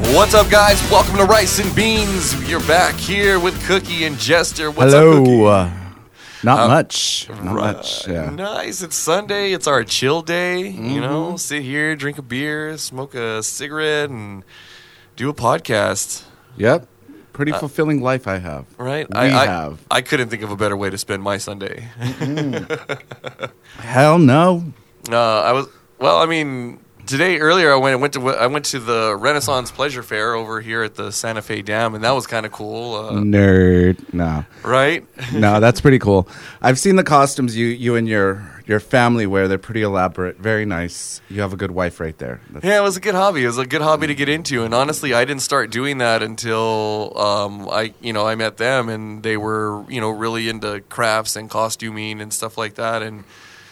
What's up, guys? Welcome to Rice and Beans. You're back here with Cookie and Jester. What's Hello. up, Cookie? Not much. Not much. Yeah. Nice. It's Sunday. It's our chill day. You know, sit here, drink a beer, smoke a cigarette, and do a podcast. Yep. Pretty fulfilling life I have. Right? I couldn't think of a better way to spend my Sunday. Hell no. Earlier I went to the Renaissance Pleasure Fair over here at the Santa Fe Dam, and that was kind of cool. Nerd. No. Right? No, that's pretty cool. I've seen the costumes you and your family wear. They're pretty elaborate. Very nice. You have a good wife right there. Yeah, it was a good hobby. It was a good hobby to get into, and honestly, I didn't start doing that until I met them, and they were really into crafts and costuming and stuff like that, and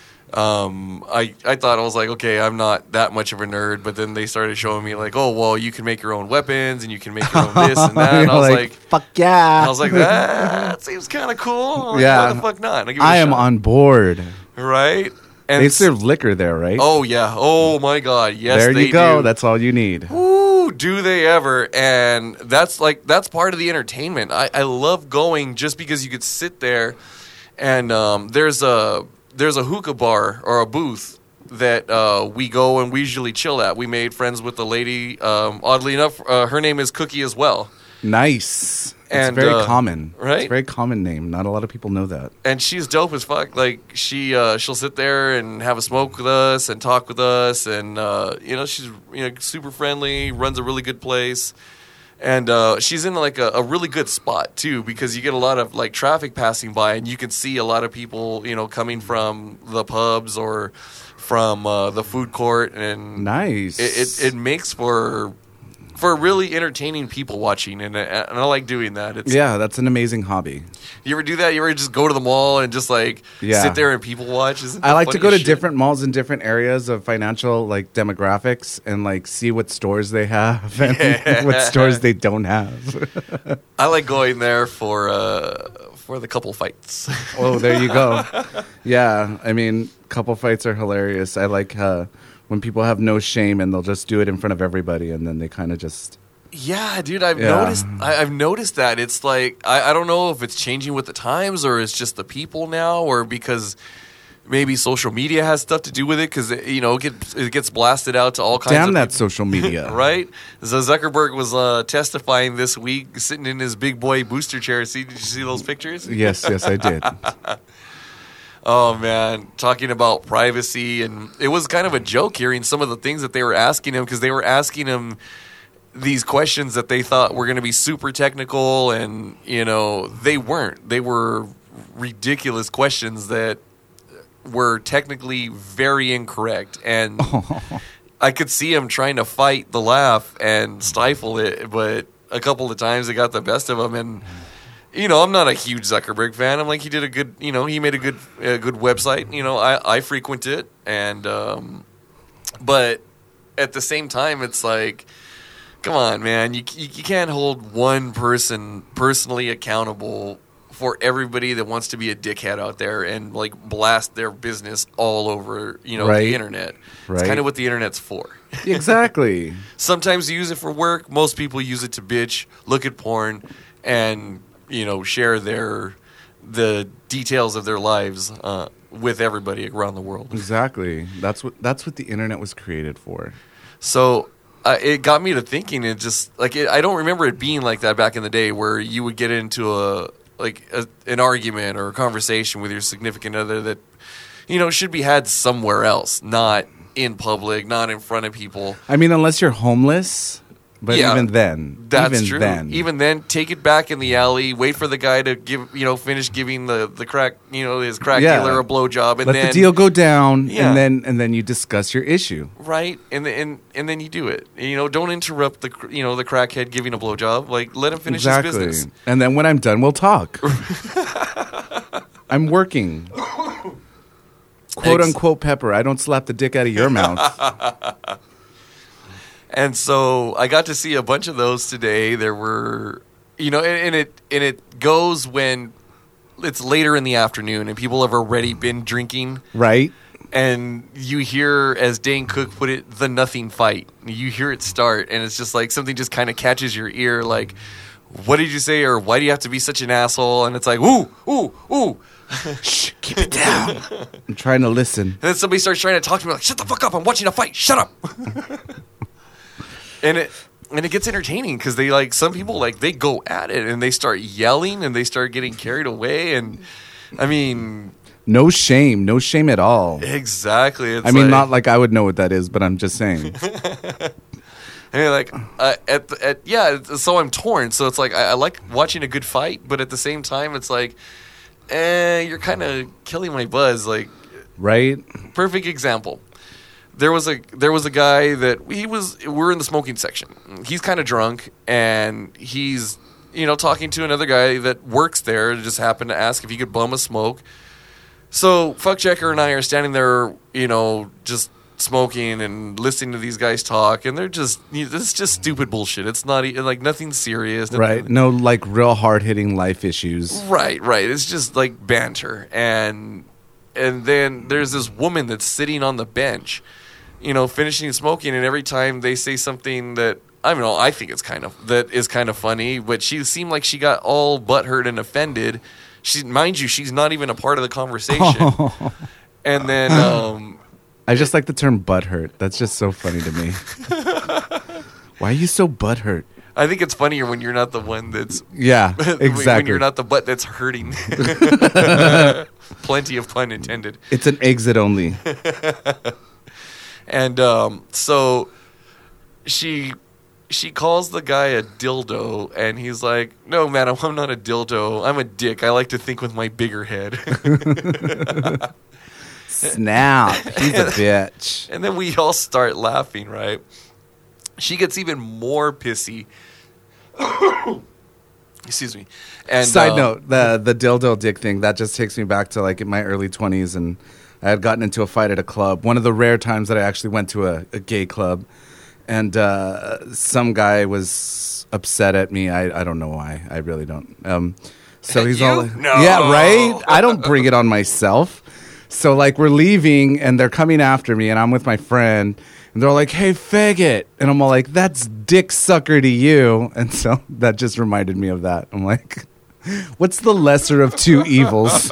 I thought, I was like, okay, I'm not that much of a nerd, but then they started showing me like, oh, well, you can make your own weapons and you can make your own this and that, and I was like, fuck yeah. I was like, that seems kind of cool. Like, yeah. Why the fuck not? I am on board. Right? And they serve liquor there, right? Oh, yeah. Oh, my God. Yes, there you go. do. That's all you need. Ooh, do they ever? And that's part of the entertainment. I love going just because you could sit there and there's a hookah bar or a booth that we go and we usually chill at. We made friends with the lady. Oddly enough, her name is Cookie as well. Nice. And, it's very common. Right? It's a very common name. Not a lot of people know that. And she's dope as fuck. Like, she'll sit there and have a smoke with us and talk with us. And, she's super friendly, runs a really good place. And she's in like a really good spot too, because you get a lot of like traffic passing by, and you can see a lot of people, coming from the pubs or from the food court, and nice. It makes for really entertaining people watching, and I like doing that. That's an amazing hobby. You ever do that? You ever just go to the mall and just sit there and people watch? I like to go to different malls in different areas of financial demographics and see what stores they have and what stores they don't have. I like going there for the couple fights. Oh, there you go. Yeah, I mean, couple fights are hilarious. I like when people have no shame and they'll just do it in front of everybody, and then they kind of just... Yeah, dude, I've noticed that. It's like, I don't know if it's changing with the times or it's just the people now, or because maybe social media has stuff to do with it, because it gets blasted out to all kinds of people. Damn that social media. Right? So Zuckerberg was testifying this week, sitting in his big boy booster chair. Did you see those pictures? Yes, I did. Oh, man, talking about privacy, and it was kind of a joke hearing some of the things that they were asking him, because they were asking him these questions that they thought were going to be super technical, and, they weren't. They were ridiculous questions that were technically very incorrect, and I could see him trying to fight the laugh and stifle it, but a couple of times it got the best of him, and... I'm not a huge Zuckerberg fan. I'm like, he did a good, he made a good website. I frequent it, and but at the same time, it's like, come on, man, you can't hold one person personally accountable for everybody that wants to be a dickhead out there and blast their business all over, the internet. Right. It's kind of what the internet's for. Exactly. Sometimes you use it for work. Most people use it to bitch, look at porn, and share the details of their lives with everybody around the world. Exactly. That's what the internet was created for. So it got me to thinking. It just I don't remember it being like that back in the day, where you would get into an argument or a conversation with your significant other that should be had somewhere else, not in public, not in front of people. I mean, unless you're homeless. But yeah, even then, that's true. Even then, take it back in the alley. Wait for the guy to finish giving the crack, his crack dealer a blowjob, and let then the deal go down, and then you discuss your issue, right? And then you do it. Don't interrupt the crackhead giving a blowjob. Let him finish his business. And then when I'm done, we'll talk. I'm working, quote unquote Pepper. I don't slap the dick out of your mouth. And so I got to see a bunch of those today. There were, and it goes when it's later in the afternoon and people have already been drinking. Right. And you hear, as Dane Cook put it, the nothing fight. You hear it start, and it's just like something just kind of catches your ear, like, what did you say, or why do you have to be such an asshole? And it's like, ooh, ooh, ooh. Shh, keep it down. I'm trying to listen. And then somebody starts trying to talk to me like, shut the fuck up, I'm watching a fight, shut up. and it gets entertaining because they like, some people like, they go at it and they start yelling and they start getting carried away. And I mean, no shame at all. exactly. It's I mean, not like I would know what that is, but I'm just saying. I mean, like, so I'm torn. So it's like, I like watching a good fight, but at the same time, it's like, you're kind of killing my buzz. Like, right? Perfect example. There was a guy that we're in the smoking section. He's kind of drunk, and he's, talking to another guy that works there. Just happened to ask if he could bum a smoke. So Fuckchecker and I are standing there, just smoking and listening to these guys talk, and they're just, it's just stupid bullshit. It's not like nothing serious. Nothing, right. No, like real hard-hitting life issues. Right. It's just like banter. And then there's this woman that's sitting on the bench, finishing smoking, and every time they say something that, I don't know, I think is kind of funny, but she seemed like she got all butthurt and offended. Mind you, she's not even a part of the conversation. And then I just like the term butthurt. That's just so funny to me. Why are you so butthurt? I think it's funnier when you're not the one that's... Yeah, exactly. When you're not the butt that's hurting. Plenty of pun intended. It's an exit only. And so she calls the guy a dildo, and he's like, no, madam, I'm not a dildo. I'm a dick. I like to think with my bigger head. Snap. He's a bitch. And then we all start laughing, right? She gets even more pissy. Excuse me. And side note, the dildo dick thing, that just takes me back to like in my early 20s, and I had gotten into a fight at a club. One of the rare times that I actually went to a gay club. And some guy was upset at me. I don't know why. I really don't. So he's all like, no. Yeah, right? I don't bring it on myself. So like we're leaving and they're coming after me, and I'm with my friend, and they're all like, hey, faggot. And I'm all like, that's dick sucker to you. And so that just reminded me of that. I'm like, what's the lesser of two evils?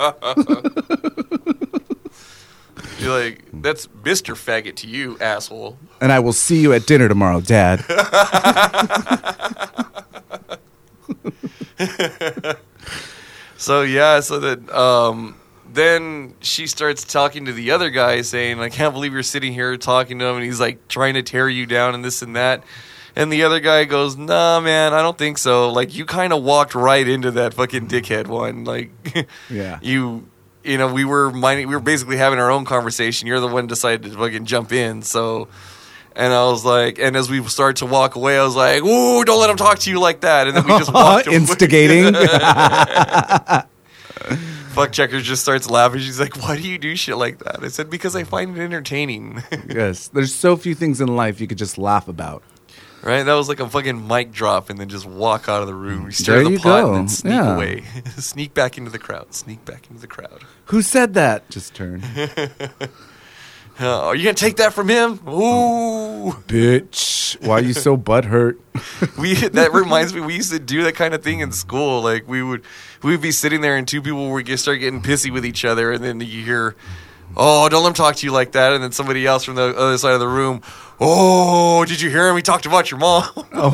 You're like, that's Mr. Faggot to you, asshole. And I will see you at dinner tomorrow, Dad. So that then she starts talking to the other guy, saying, I can't believe you're sitting here talking to him, and he's like trying to tear you down and this and that. And the other guy goes, nah, man, I don't think so. Like, you kind of walked right into that fucking dickhead one. Like, yeah. We were basically having our own conversation. You're the one who decided to fucking jump in. So, and I was like, and as we started to walk away, I was like, ooh, don't let him talk to you like that. And then we just walked away. Instigating. Fuckchecker just starts laughing. She's like, why do you do shit like that? I said, because I find it entertaining. Yes. There's so few things in life you could just laugh about. Right? That was like a fucking mic drop, and then just walk out of the room. We stir the pot go. and then sneak away. Sneak back into the crowd. Sneak back into the crowd. Who said that? Just turn. Are you going to take that from him? Ooh. Bitch. Why are you so butthurt? That reminds me, we used to do that kind of thing in school. Like, we'd be sitting there, and two people would start getting pissy with each other, and then you hear, oh, don't let him talk to you like that. And then somebody else from the other side of the room, oh, did you hear him? He talked about your mom.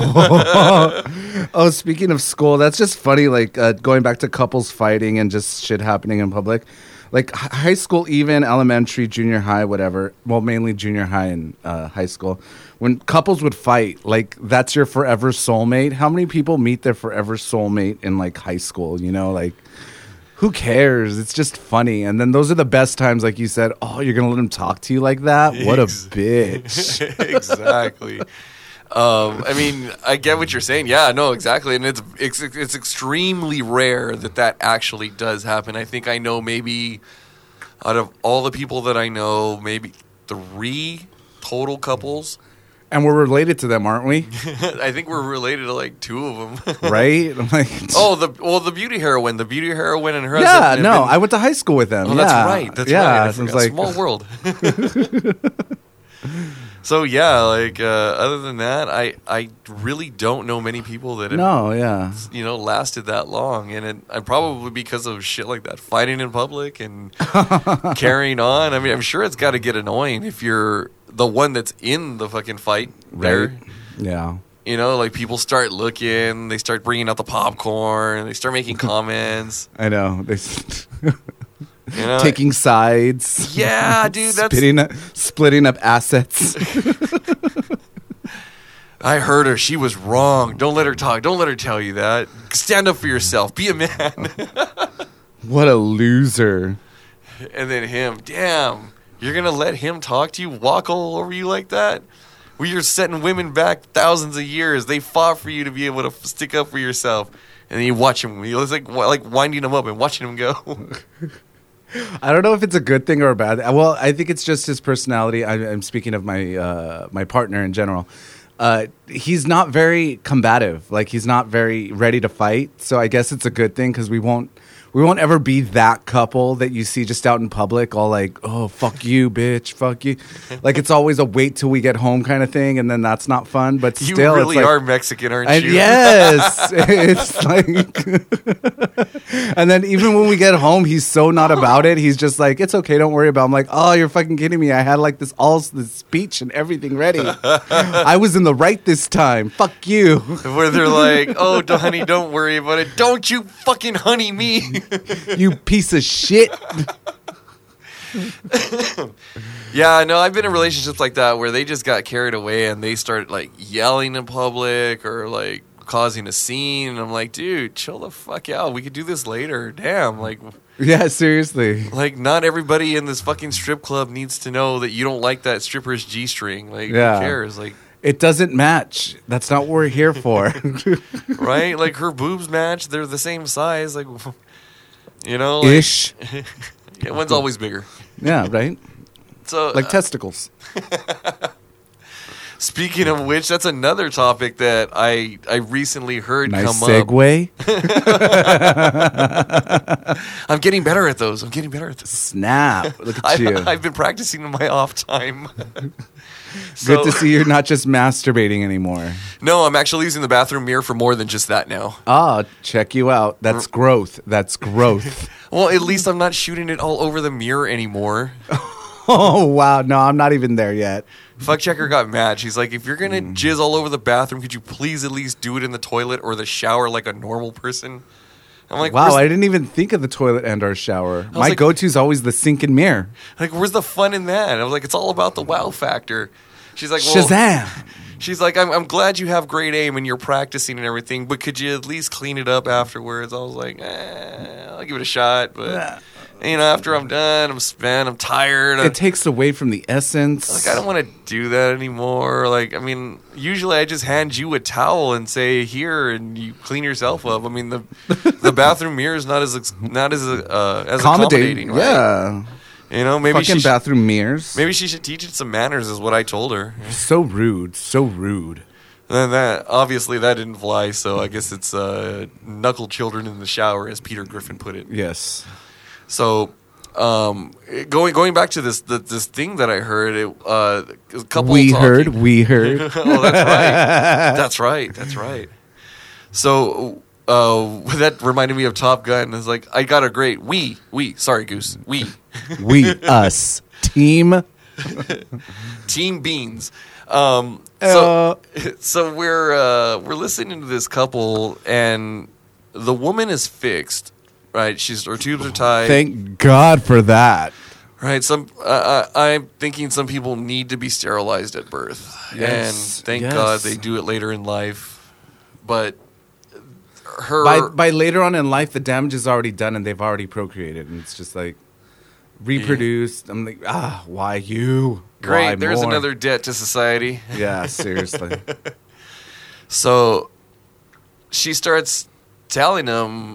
Oh, speaking of school, that's just funny, like going back to couples fighting and just shit happening in public. Like high school, even elementary, junior high, whatever. Well, mainly junior high and high school. When couples would fight, like that's your forever soulmate. How many people meet their forever soulmate in like high school? Like, who cares? It's just funny. And then those are the best times, like you said, oh, you're going to let him talk to you like that? What a bitch. Exactly. I mean, I get what you're saying. Yeah, no, exactly. And it's extremely rare that actually does happen. I think I know maybe out of all the people that I know, maybe 3 total couples And we're related to them, aren't we? I think we're related to like 2 of them. Right? I'm like, the beauty heroine. The beauty heroine and her yeah, husband. no, I went to high school with them. Oh, yeah. that's right. That's yeah, right. I it was forgot. like, Small world. So yeah, like other than that, I really don't know many people that have, no, yeah. lasted that long, and I probably because of shit like that, fighting in public and carrying on. I mean, I'm sure it's got to get annoying if you're the one that's in the fucking fight there. Right. Yeah. Like people start looking, they start bringing out the popcorn, they start making comments. I know. They You know? taking sides. Yeah, dude, that's splitting up assets. I heard her. She was wrong. Don't let her talk. Don't let her tell you that. Stand up for yourself. Be a man. What a loser. And then him. Damn. You're going to let him talk to you, walk all over you like that? Well, you're setting women back thousands of years. They fought for you to be able to stick up for yourself. And then you watch him. It's like winding him up and watching him go. I don't know if it's a good thing or a bad thing. Well, I think it's just his personality. I'm speaking of my my partner in general. He's not very combative. Like, he's not very ready to fight. So I guess it's a good thing because we won't ever be that couple that you see just out in public, all like, oh, fuck you, bitch, fuck you. Like, it's always a wait till we get home kind of thing, and then that's not fun. But You still, really it's like, are Mexican, aren't you? Yes, it's like, and then even when we get home, he's so not about it. He's just like, it's okay, don't worry about it. I'm like, oh, you're fucking kidding me. I had like this speech and everything ready. I was in the right this time. Fuck you. Where they're like, oh, honey, don't worry about it. Don't you fucking honey me. You piece of shit. Yeah, no, I've been in relationships like that where they just got carried away and they start like yelling in public or like causing a scene. And I'm like, dude, chill the fuck out. We could do this later. Damn, like, Yeah, seriously. like not everybody in this fucking strip club needs to know that you don't like that stripper's G-string. Like, Yeah. who cares? Like, It doesn't match. That's not what we're here for. right? Like her boobs match. They're the same size. Like, like, Ish. yeah, one's always bigger. Yeah, right? So, Like testicles. speaking of which, that's another topic that I recently heard Nice come segue. up. I'm getting better at those. Snap. Look at you. I've been practicing in my off time. Good to see you're not just masturbating anymore. No, I'm actually using the bathroom mirror for more than just that now. Ah, check you out. That's growth. That's growth. Well, at least I'm not shooting it all over the mirror anymore. Oh, wow. No, I'm not even there yet. Fuck checker got mad. She's like, if you're going to jizz all over the bathroom, could you please at least do it in the toilet or the shower like a normal person? I'm like, Wow, I didn't even think of the toilet and our shower. My like- go-to is always the sink and mirror. like, where's the fun in that? I was like, it's all about the wow factor. She's like, well, Shazam! she's like, I'm glad you have great aim and you're practicing and everything, but could you at least clean it up afterwards? I was like, I'll give it a shot, but after I'm done, I'm spent, I'm tired. It takes away from the essence. Like, I don't want to do that anymore. Like, I mean, usually I just hand you a towel and say, here, and you clean yourself up. I mean, the bathroom mirror is not as accommodating, right? Yeah. Maybe Fucking bathroom mirrors. maybe she should teach it some manners, is what I told her. So rude. So rude. And that obviously that didn't fly, so I guess it's knuckle children in the shower, as Peter Griffin put it. Yes. So, going back to this thing that I heard, a couple. We talking. heard. We heard. Oh, that's right. That's right. So that reminded me of Top Gun. It's like, I got a great sorry, Goose. We Us. Team. Team Beans. So we're listening to this couple, and the woman is fixed, right? Her tubes are tied. Thank God for that. Right. I'm thinking some people need to be sterilized at birth, Yes, and thank yes. God they do it later in life. But her By later on in life, the damage is already done and they've already procreated, and it's just like reproduced. I'm like, why you? great. Why There's more? another debt to society. Yeah, seriously. So she starts telling him,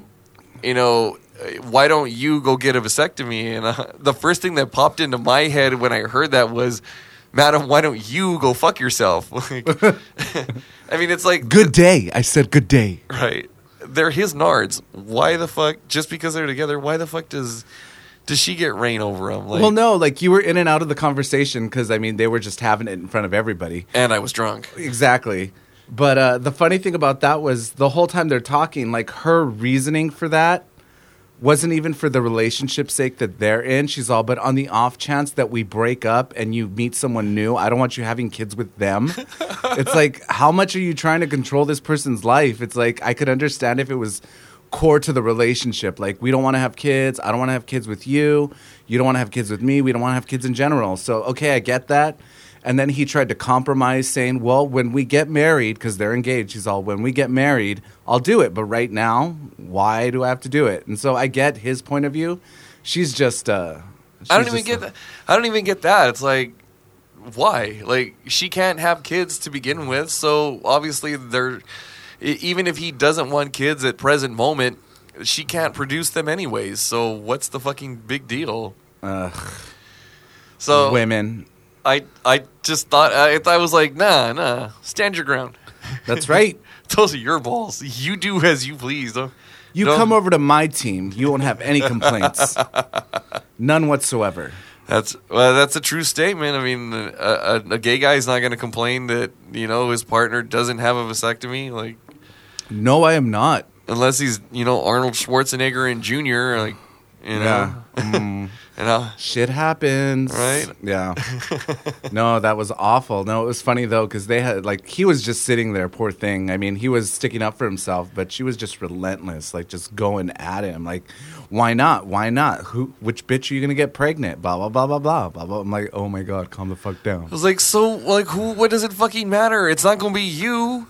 why don't you go get a vasectomy? And the first thing that popped into my head when I heard that was, madam, why don't you go fuck yourself? Like, I mean, it's like Good day. I said good day. right. They're his nards. Why the fuck? Just because they're together, why the fuck does she get reign over him? Like, Well, no, like you were in and out of the conversation because, I mean, they were just having it in front of everybody. and I was drunk. Exactly. But the funny thing about that was the whole time they're talking, like her reasoning for that wasn't even for the relationship's sake that they're in. She's all, but on the off chance that we break up and you meet someone new, I don't want you having kids with them. It's like, how much are you trying to control this person's life? It's like, I could understand if it was core to the relationship. Like, we don't want to have kids. I don't want to have kids with you. You don't want to have kids with me. We don't want to have kids in general. So, okay, I get that. And then he tried to compromise, saying, well, when we get married, because they're engaged, he's all, when we get married, I'll do it. But right now, why do I have to do it? And so I get his point of view. She's just... I don't even get that. I don't even get that. It's like, why? Like, she can't have kids to begin with. So obviously, even if he doesn't want kids at present moment, she can't produce them anyways. So what's the fucking big deal? So women. I just thought I was like, nah, stand your ground. That's right. Those are your balls. You do as you please. You come over to my team. You won't have any complaints. None whatsoever. That's a true statement. I mean, a gay guy is not going to complain that his partner doesn't have a vasectomy, like No, I am not. unless he's Arnold Schwarzenegger and Jr. Like Yeah. Shit happens. Right? Yeah. No, that was awful. No, it was funny, though, because they had, like, he was just sitting there, poor thing. I mean, he was sticking up for himself, but she was just relentless, like, just going at him. Like, why not? Why not? Which bitch are you going to get pregnant? Blah, blah, blah, blah, blah, blah, blah. I'm like, oh, my God, calm the fuck down. I was like, so, like, what does it fucking matter? It's not going to be you.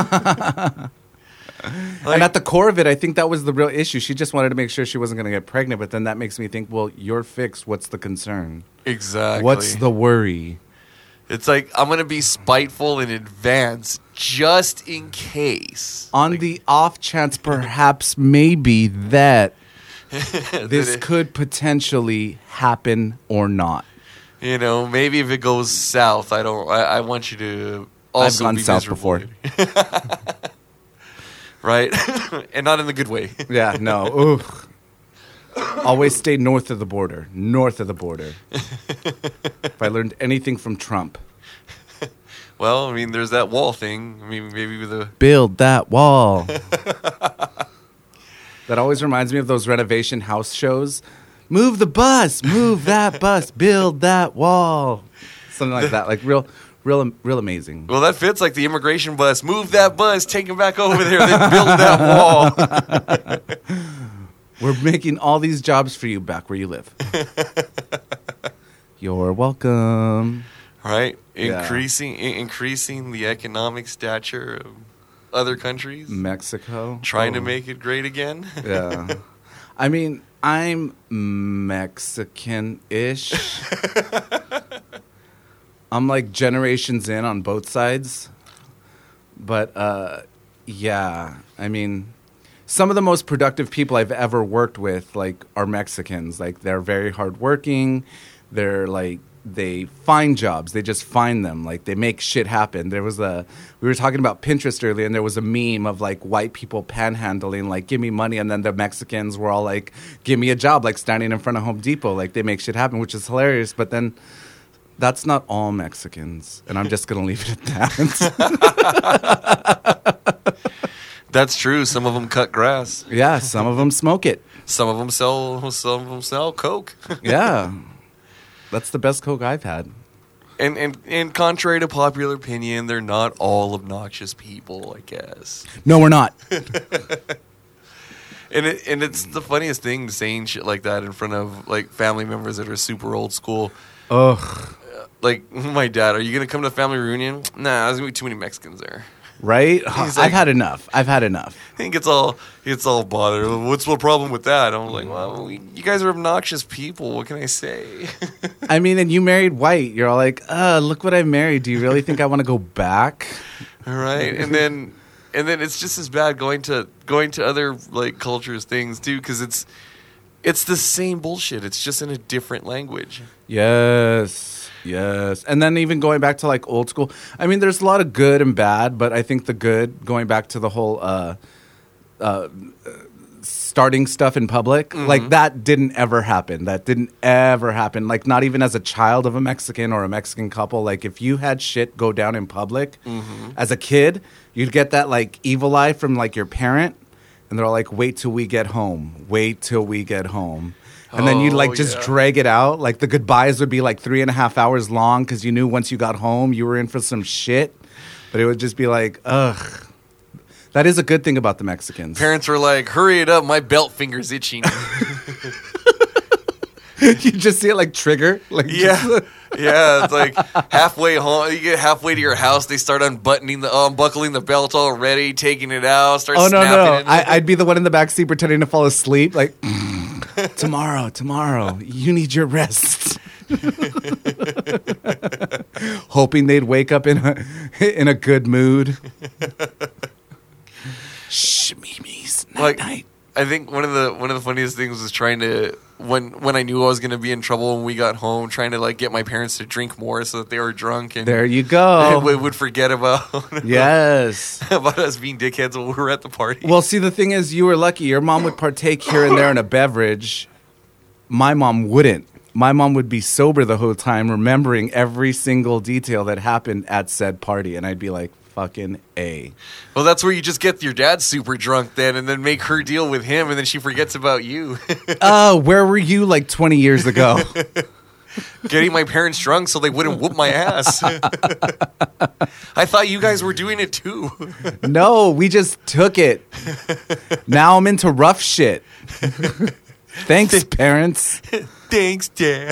And at the core of it, I think that was the real issue. She just wanted to make sure she wasn't going to get pregnant, but then that makes me think, well, you're fixed. What's the concern? Exactly. What's the worry? It's like, I'm going to be spiteful in advance just in case. On the off chance, perhaps, maybe, that this could potentially happen or not. Maybe if it goes south, I want you to also I've gone be south miserable. before. Right? And not in the good way. Yeah, no. Ugh. Always stay north of the border. North of the border. If I learned anything from Trump. Well, I mean, there's that wall thing. I mean, maybe with a... Build that wall. That always reminds me of those renovation house shows. Move the bus. Move that bus. Build that wall. Something like that. Like real amazing. Well, that fits like the immigration bus. Move that bus. Take him back over there. Then build that wall. We're making all these jobs for you back where you live. You're welcome. Right? Yeah. Increasing the economic stature of other countries. Mexico. Trying to make it great again. Yeah. I mean, I'm Mexican-ish. I'm like generations in on both sides. But, yeah, I mean, some of the most productive people I've ever worked with, like, are Mexicans. Like, they're very hardworking. They're, like, they find jobs. They just find them. Like, they make shit happen. We were talking about Pinterest earlier, and there was a meme of, like, white people panhandling, like, give me money. And then the Mexicans were all like, give me a job, like, standing in front of Home Depot. Like, they make shit happen, which is hilarious. But then... that's not all Mexicans, and I'm just going to leave it at that. That's true. Some of them cut grass. Yeah, some of them smoke it. Some of them sell coke. Yeah. That's the best Coke I've had. And contrary to popular opinion, they're not all obnoxious people, I guess. No, we're not. And it's the funniest thing saying shit like that in front of like family members that are super old school. Ugh. Like my dad, are you gonna come to the family reunion? Nah, there's gonna be too many Mexicans there. Right? He's I've like- had enough. I think it's all bothered. What's the problem with that? I'm like, well, you guys are obnoxious people. What can I say? I mean, and you married white. You're all like, look what I married. Do you really think I want to go back? All right, and then it's just as bad going to other like cultures things too, because it's the same bullshit. It's just in a different language. Yes. Yes. And then even going back to like old school. I mean, there's a lot of good and bad, but I think the good, going back to the whole starting stuff in public, like that didn't ever happen. That didn't ever happen. Like not even as a child of a Mexican or a Mexican couple. Like if you had shit go down in public as a kid, you'd get that like evil eye from like your parent. And they're all like, wait till we get home. Wait till we get home. And then you'd like just drag it out. Like the goodbyes would be like 3.5 hours long because you knew once you got home you were in for some shit. But it would just be like, ugh. That is a good thing about the Mexicans. Parents were like, hurry it up, my belt finger's itching. You just see it like trigger. Like yeah. Yeah, it's like halfway home. You get halfway to your house, they start unbuckling the belt already, taking it out, start snapping it. I'd be the one in the back seat pretending to fall asleep. Like, tomorrow, you need your rest. Hoping they'd wake up in a good mood. Shh, Mimi's night. I think one of the funniest things was trying to when I knew I was going to be in trouble when we got home, trying to like get my parents to drink more so that they were drunk and there you go. Would forget about yes about us being dickheads when we were at the party. Well, see, the thing is, you were lucky. Your mom would partake here and there in a beverage. My mom wouldn't. My mom would be sober the whole time, remembering every single detail that happened at said party, and I'd be like, fucking A. Well, that's where you just get your dad super drunk then and then make her deal with him and then she forgets about you. Where were you like 20 years ago? Getting my parents drunk so they wouldn't whoop my ass. I thought you guys were doing it too. No, we just took it. Now I'm into rough shit. Thanks, parents. Thanks, Dad.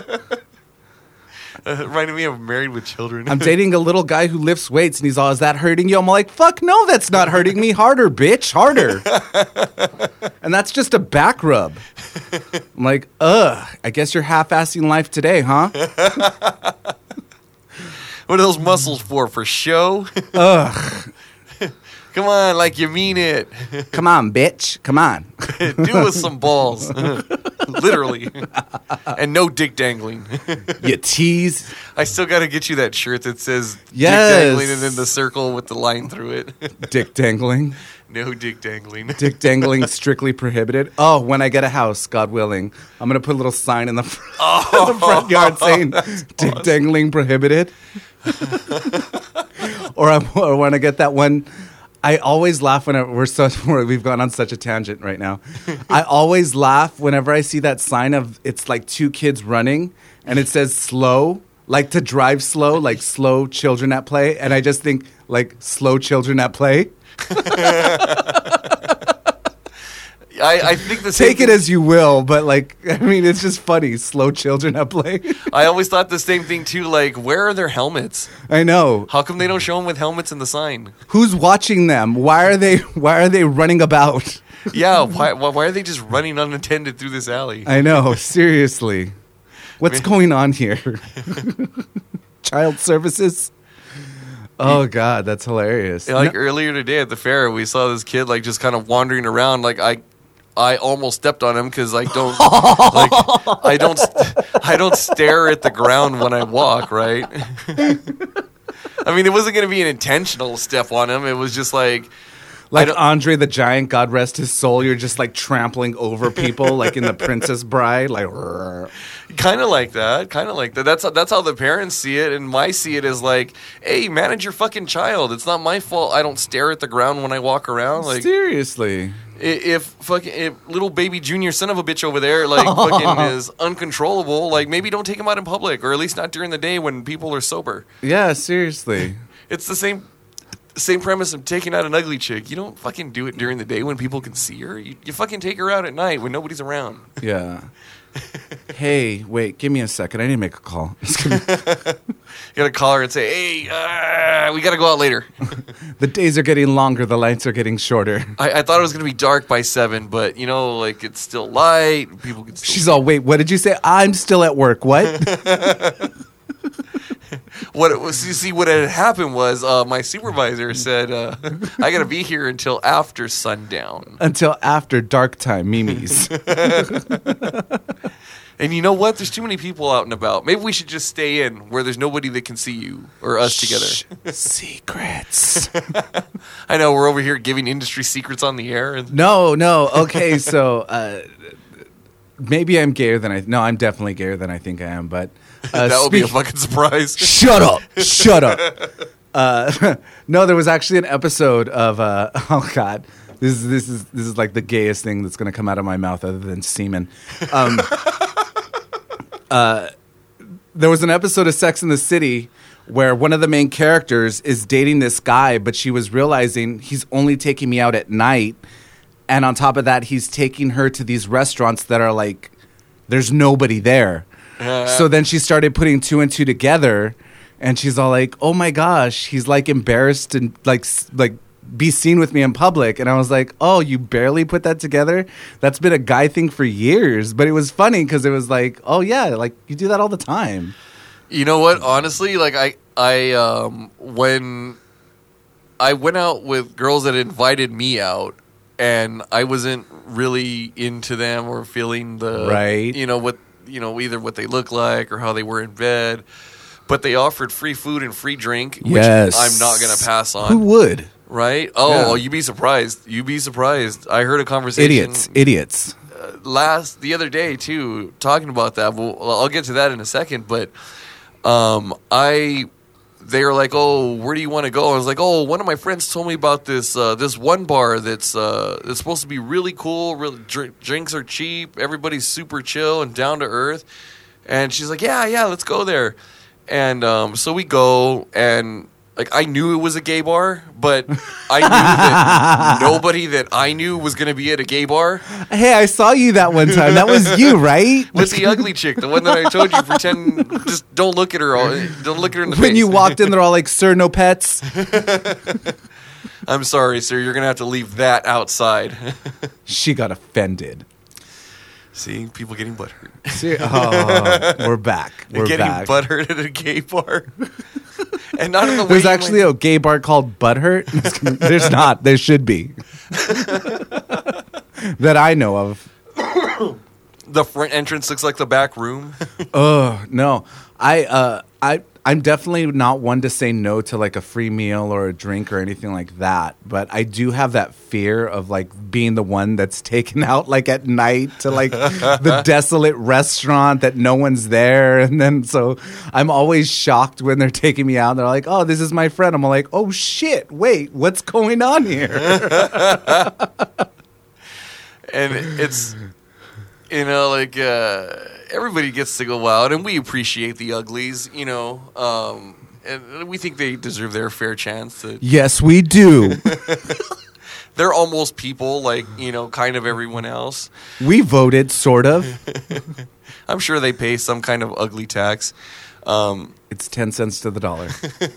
Reminded me of Married with Children. I'm dating a little guy who lifts weights, and he's all, is that hurting you? I'm like, fuck no, that's not hurting me. Harder, bitch, harder. And that's just a back rub. I'm like, I guess you're half-assing life today, huh? What are those muscles for? For show? Ugh. Come on, like you mean it. Come on, bitch. Come on. Do with some balls. Literally. And no dick dangling. You tease. I still got to get you that shirt that says yes. dick dangling and then the circle with the line through it. Dick dangling. No dick dangling. Dick dangling strictly prohibited. Oh, when I get a house, God willing, I'm going to put a little sign in the front yard saying dick awesome. Dangling prohibited. Or when I get that one... I always laugh whenever we've gone on such a tangent right now. I always laugh whenever I see that sign of it's like two kids running and it says slow, like to drive slow, like slow children at play. And I just think like slow children at play. I think the same Take it as you will, but like, I mean, it's just funny. Slow children at play. I always thought the same thing too. Like, where are their helmets? I know. How come they don't show them with helmets in the sign? Who's watching them? Why are they running about? Yeah, why are they just running unattended through this alley? I know. Seriously, what's going on here? Child services. Oh God, that's hilarious. Like earlier today at the fair, we saw this kid like just kind of wandering around. Like I almost stepped on him because I don't stare at the ground when I walk, right? I mean, it wasn't going to be an intentional step on him. It was just like Andre the Giant, God rest his soul. You're just like trampling over people, like in The Princess Bride, like kind of like that. That's how the parents see it, and I see it as like, hey, manage your fucking child. It's not my fault. I don't stare at the ground when I walk around. Like seriously. If little baby junior son of a bitch over there like fucking is uncontrollable, like maybe don't take him out in public, or at least not during the day when people are sober. Yeah, seriously. It's the same premise of taking out an ugly chick. You don't fucking do it during the day when people can see her. You fucking take her out at night when nobody's around. Yeah. Hey, wait, give me a second. I need to make a call. You gotta call her and say, hey, we gotta go out later. The days are getting longer. The lights are getting shorter. I thought it was gonna be dark by 7, but like it's still light. People can still She's all, wait, what did you say? I'm still at work. What? What it was, you see, what had happened was my supervisor said, I got to be here until after sundown. Until after dark time, Mimi's. And you know what? There's too many people out and about. Maybe we should just stay in where there's nobody that can see you or us together. Secrets. I know we're over here giving industry secrets on the air. No. Okay, so maybe I'm gayer than No, I'm definitely gayer than I think I am. But that would be a fucking surprise. Shut up. No, there was actually an episode of oh god. This is like the gayest thing that's going to come out of my mouth other than semen. There was an episode of Sex and the City where one of the main characters is dating this guy, but she was realizing he's only taking me out at night. And on top of that, he's taking her to these restaurants that are like, there's nobody there. So then she started putting two and two together, and she's all like, oh my gosh, he's like embarrassed and like be seen with me in public. And I was like, oh, you barely put that together? That's been a guy thing for years. But it was funny because it was like, oh yeah, like you do that all the time. You know what? Honestly, like I when I went out with girls that invited me out and I wasn't really into them or feeling the right, either what they look like or how they were in bed, but they offered free food and free drink, which yes. I'm not going to pass on. Who would? Right? Oh, you'd be surprised. You'd be surprised. I heard a conversation. Idiots. The other day too, talking about that. Well, I'll get to that in a second. But they were like, "Oh, where do you want to go?" I was like, "Oh, one of my friends told me about this one bar that's supposed to be really cool. Drinks are cheap. Everybody's super chill and down to earth." And she's like, "Yeah, let's go there." And so we go and. Like, I knew it was a gay bar, but I knew that nobody that I knew was going to be at a gay bar. Hey, I saw you that one time. That was you, right? With the ugly chick, the one that I told you, just don't look at her. Don't look at her in the face. When you walked in, they're all like, sir, no pets. I'm sorry, sir. You're going to have to leave that outside. She got offended. See, people getting butthurt. We're back. We're getting back. Butthurt at a gay bar. And not in the way there's actually a gay bar called Butthurt. There's not. There should be. That I know of. The front entrance looks like the back room. Oh no, I'm definitely not one to say no to like a free meal or a drink or anything like that. But I do have that fear of like being the one that's taken out like at night to like the desolate restaurant that no one's there. And then so I'm always shocked when they're taking me out and they're like, oh, this is my friend. I'm like, oh shit, wait, what's going on here? And it's, everybody gets to go out, and we appreciate the uglies, and we think they deserve their fair chance. Yes, we do. They're almost people like, kind of everyone else. We voted, sort of. I'm sure they pay some kind of ugly tax. It's 10 cents to the dollar.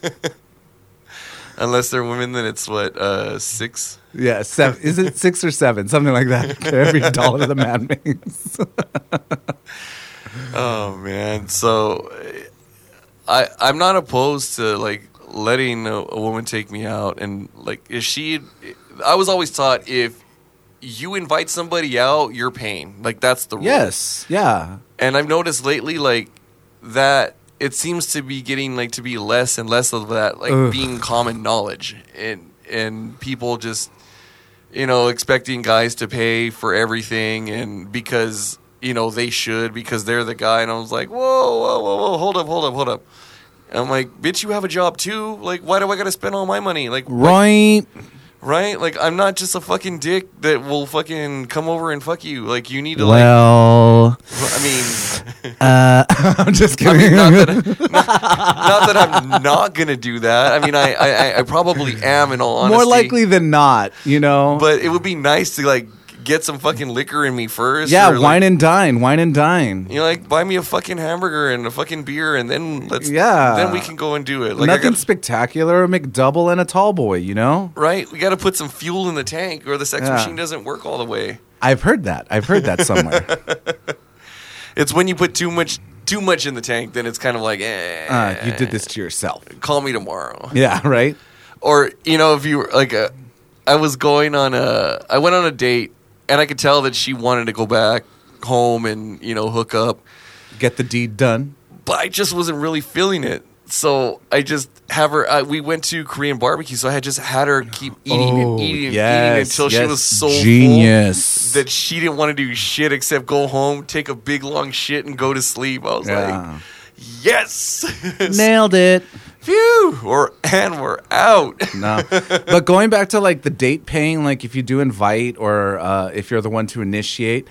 Unless they're women, then it's what, 6? Yeah, 7. Is it 6 or 7? Something like that. For every dollar the man makes. Oh man! So, I'm not opposed to like letting a woman take me out, and like I was always taught if you invite somebody out, you're paying. Like that's the rule. Yes. Yeah. And I've noticed lately, like that. It seems to be getting like to be less and less of that, like being common knowledge, and people just, expecting guys to pay for everything, and because they should because they're the guy, and I was like, whoa, hold up. And I'm like, bitch, you have a job too. Like, why do I got to spend all my money? Like, right. Right? Like, I'm not just a fucking dick that will fucking come over and fuck you. Like, you need to, well, I'm just kidding. not that I'm not going to do that. I mean, I probably am in all honesty. More likely than not, But it would be nice to, like, get some fucking liquor in me first. Yeah, wine and dine. Buy me a fucking hamburger and a fucking beer, and then then we can go and do it. Like, nothing spectacular, a McDouble and a tall boy, Right? We got to put some fuel in the tank, or the sex machine doesn't work all the way. I've heard that somewhere. It's when you put too much in the tank, then it's kind of like, you did this to yourself. Call me tomorrow. Yeah, right. Or if you were like, I went on a date. And I could tell that she wanted to go back, home and, you know, hook up. Get the deed done. But I just wasn't really feeling it. So I just have her. We went to Korean barbecue, so I had just had her keep eating and eating and eating until she was so genius full that she didn't want to do shit except go home, take a big long shit, and go to sleep. I was like, yes, nailed it. Phew, and we're out. No, but going back to like the date paying, like if you do invite or if you're the one to initiate,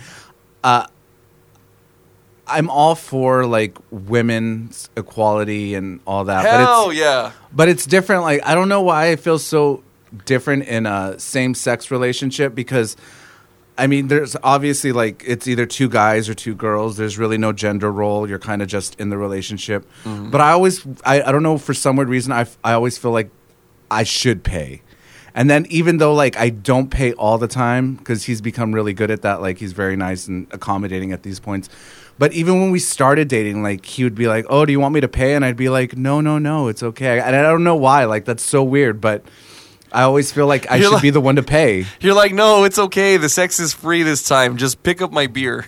I'm all for like women's equality and all that. Hell yeah. But it's different. Like, I don't know why I feel so different in a same-sex relationship because, I mean, there's obviously like it's either two guys or two girls. There's really no gender role. You're kind of just in the relationship. Mm-hmm. But I don't know, for some weird reason, I always feel like I should pay. And then even though like I don't pay all the time because he's become really good at that, like he's very nice and accommodating at these points. But even when we started dating, like he would be like, "Oh, do you want me to pay?" And I'd be like, "No, it's okay." And I don't know why. Like that's so weird, but I always feel like I should be the one to pay. You're like, "No, it's okay. The sex is free this time. Just pick up my beer."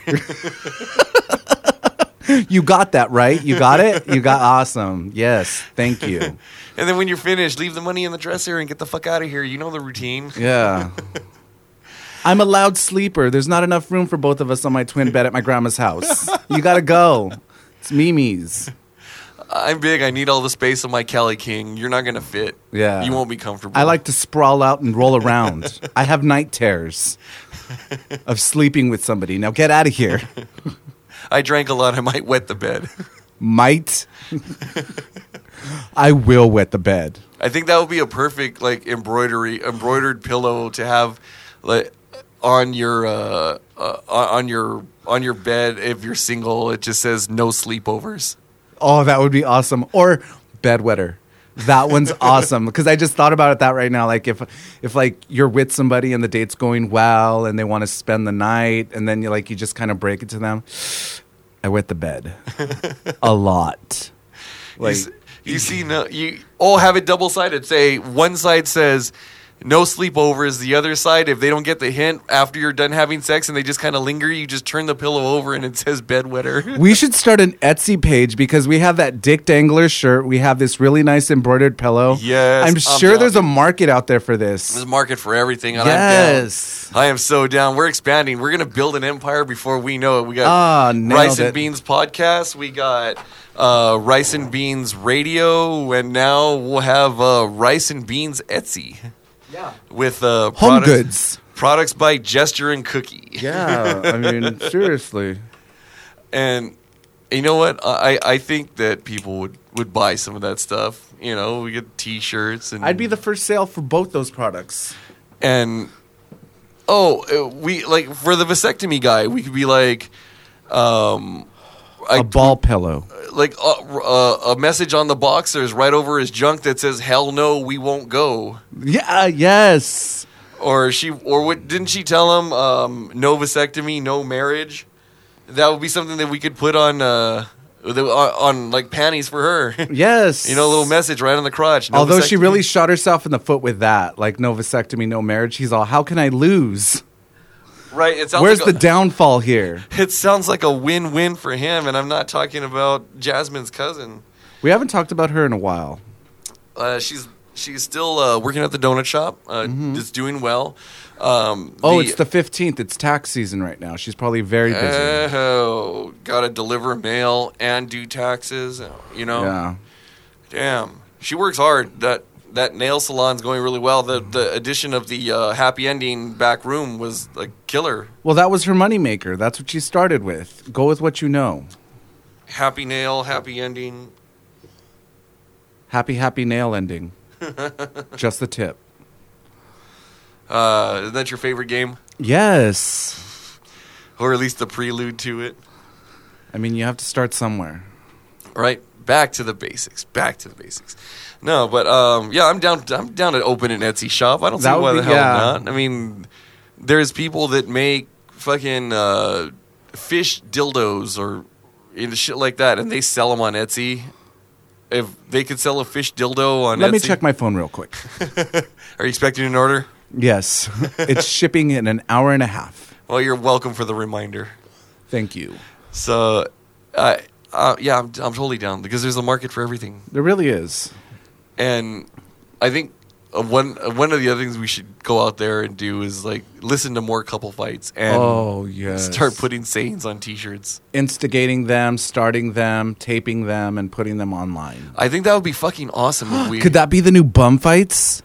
You got that right. You got it. You got awesome. Yes, thank you. And then when you're finished, leave the money in the dresser and get the fuck out of here. You know the routine. Yeah. I'm a loud sleeper. There's not enough room for both of us on my twin bed at my grandma's house. You gotta go. It's Mimi's. I'm big. I need all the space on my Cali King. You're not gonna fit. Yeah. You won't be comfortable. I like to sprawl out and roll around. I have night terrors of sleeping with somebody. Now get out of here. I drank a lot. I might wet the bed. Might. I will wet the bed. I think that would be a perfect like embroidered pillow to have like on your bed if you're single. It just says no sleepovers. Oh, that would be awesome. Or bedwetter. That one's awesome because I just thought about it that right now. Like if like you're with somebody and the date's going well and they want to spend the night and then you just kind of break it to them. I wet the bed a lot. Like you see, have it double-sided. Say one side says no sleepovers. The other side, if they don't get the hint after you're done having sex and they just kind of linger, you just turn the pillow over and it says bedwetter. We should start an Etsy page because we have that Dick Dangler shirt. We have this really nice embroidered pillow. Yes. I'm sure there's a market out there for this. There's a market for everything. And yes. I am so down. We're expanding. We're going to build an empire before we know it. We got Rice and Beans podcast. We got Rice and Beans radio. And now we'll have Rice and Beans Etsy. Yeah. With home goods. Products by Gesture and Cookie. Yeah. I mean, seriously. And you know what? I think that people would buy some of that stuff. You know, we get T-shirts. And I'd be the first sale for both those products. And... we like for the vasectomy guy. We could be like, a ball pillow, like a message on the box. There's right over his junk that says "Hell no, we won't go." Yeah, yes. Didn't she tell him no vasectomy, no marriage? That would be something that we could put on like panties for her. Yes. You know, a little message right on the crotch. No Although vasectomy. She really shot herself in the foot with that. Like, no vasectomy, no marriage. He's all, how can I lose? Right. It sounds Where's the downfall here? It sounds like a win-win for him, and I'm not talking about Jasmine's cousin. We haven't talked about her in a while. She's still working at the donut shop. Just doing well. It's the 15th. It's tax season right now. She's probably very busy. Oh, gotta deliver mail and do taxes. You know. Yeah. Damn, she works hard. That nail salon's going really well. The addition of the happy ending back room was a killer. Well, that was her moneymaker. That's what she started with. Go with what you know. Happy nail, happy ending. Happy nail ending. Just the tip. Is that your favorite game? Yes. Or at least the prelude to it. I mean, you have to start somewhere. Right. Back to the basics. No, but I'm down to open an Etsy shop. I don't see why the hell not. I mean, there's people that make fucking fish dildos or shit like that, and they sell them on Etsy. If they could sell a fish dildo on Etsy. Let me check my phone real quick. Are you expecting an order? Yes. It's shipping in an hour and a half. Well, you're welcome for the reminder. Thank you. So, yeah, I'm totally down because there's a market for everything. There really is. And I think one of the other things we should go out there and do is like listen to more couple fights and start putting sayings on T-shirts, instigating them, starting them, taping them, and putting them online. I think that would be fucking awesome. Could that be the new bum fights?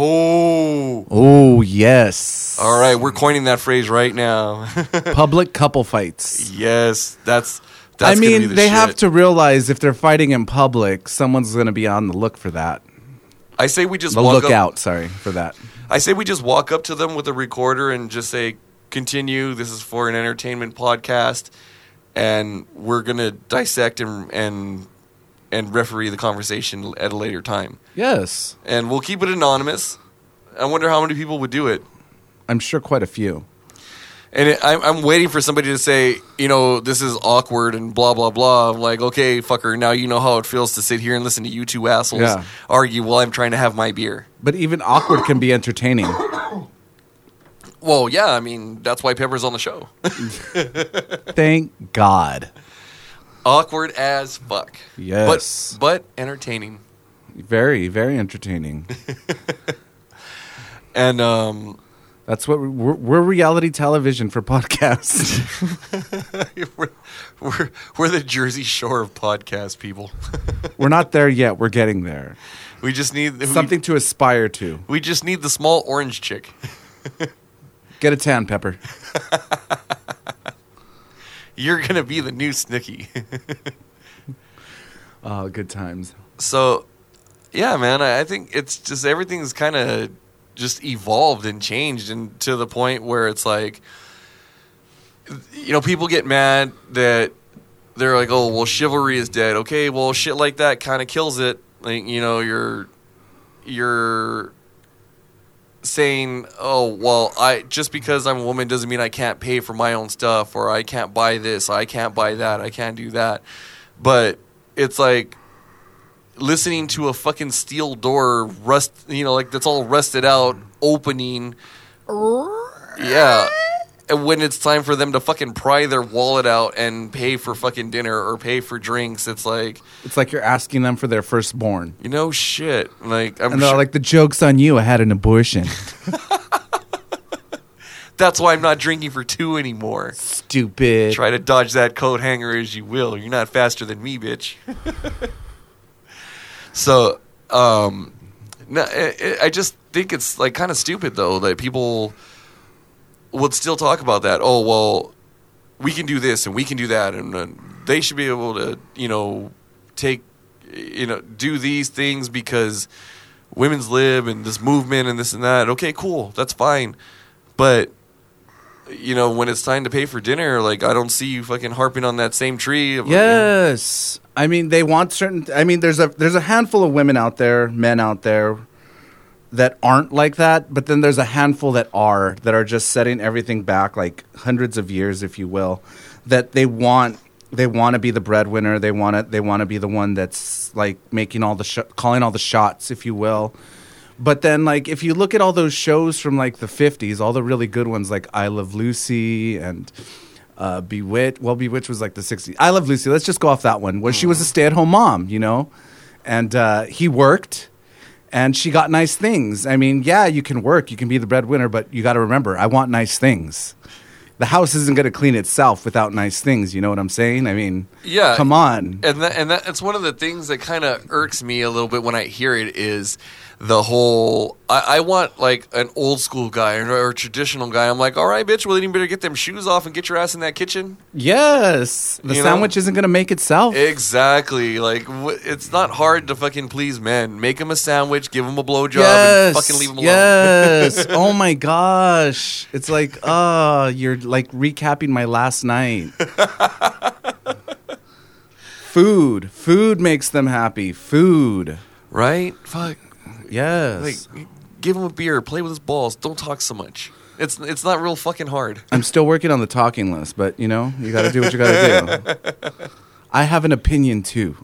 Oh yes. All right, we're coining that phrase right now. Public couple fights. Yes, that's. I mean, gonna be they shit. have to realize if they're fighting in public, someone's going to be on the look for that. I say we just look out. Sorry for that. I say we just walk up to them with a recorder and just say, "Continue. This is for an entertainment podcast, and we're gonna dissect and referee the conversation at a later time." Yes, and we'll keep it anonymous. I wonder how many people would do it. I'm sure quite a few. And I'm waiting for somebody to say, this is awkward and blah, blah, blah. I'm like, okay, fucker, now you know how it feels to sit here and listen to you two assholes argue while I'm trying to have my beer. But even awkward can be entertaining. Well, yeah, I mean, that's why Pepper's on the show. Thank God. Awkward as fuck. Yes. But entertaining. Very, very entertaining. And, that's what we're reality television for podcasts. we're the Jersey Shore of podcast people. We're not there yet. We're getting there. We just need something to aspire to. We just need the small orange chick. Get a tan, Pepper. You're gonna be the new Snooki. Oh, good times. So, yeah, man. I think it's just everything's kind of just evolved and changed, and to the point where it's like, people get mad that they're like, oh, well, chivalry is dead. Okay, well, shit like that kind of kills it. Like, you're saying, oh, well, just because I'm a woman doesn't mean I can't pay for my own stuff, or I can't buy this, I can't buy that, I can't do that. But it's like listening to a fucking steel door rust, like that's all rusted out, opening. Yeah. And when it's time for them to fucking pry their wallet out and pay for fucking dinner or pay for drinks, it's like you're asking them for their firstborn. Shit. Like, and they're like, the joke's on you. I had an abortion. That's why I'm not drinking for 2 anymore. Stupid. Try to dodge that coat hanger as you will. You're not faster than me, bitch. So, I just think it's like kind of stupid though that people would still talk about that. Oh, well, we can do this and we can do that, and they should be able to, do these things because women's lib and this movement and this and that. Okay, cool, that's fine, but when it's time to pay for dinner, like, I don't see you fucking harping on that same tree. Yes. I mean, they want certain... I mean, there's a handful of women out there, men out there, that aren't like that, but then there's a handful that are just setting everything back, like, hundreds of years, if you will, that they want to be the breadwinner. They want to be the one that's, like, making all the... calling all the shots, if you will. But then, like, if you look at all those shows from, like, the 50s, all the really good ones, like I Love Lucy and Bewitched. Well, Bewitched was, like, the 60s. I Love Lucy. Let's just go off that one, where she was a stay-at-home mom, And he worked, and she got nice things. I mean, yeah, you can work. You can be the breadwinner, but you got to remember, I want nice things. The house isn't going to clean itself without nice things. You know what I'm saying? I mean, yeah, come on. And that's one of the things that kind of irks me a little bit when I hear it is the whole, I want like an old school guy or a traditional guy. I'm like, all right, bitch, well, then you better get them shoes off and get your ass in that kitchen. Yes. The sandwich isn't going to make itself. Exactly. Like, it's not hard to fucking please men. Make them a sandwich, give them a blowjob, and fucking leave them alone. Yes. Oh my gosh. It's like, you're like recapping my last night. Food makes them happy. Food. Right? Fuck. Yes. Like, give him a beer, play with his balls, don't talk so much. It's not real fucking hard. I'm still working on the talking list, but you got to do what you got to do. I have an opinion too.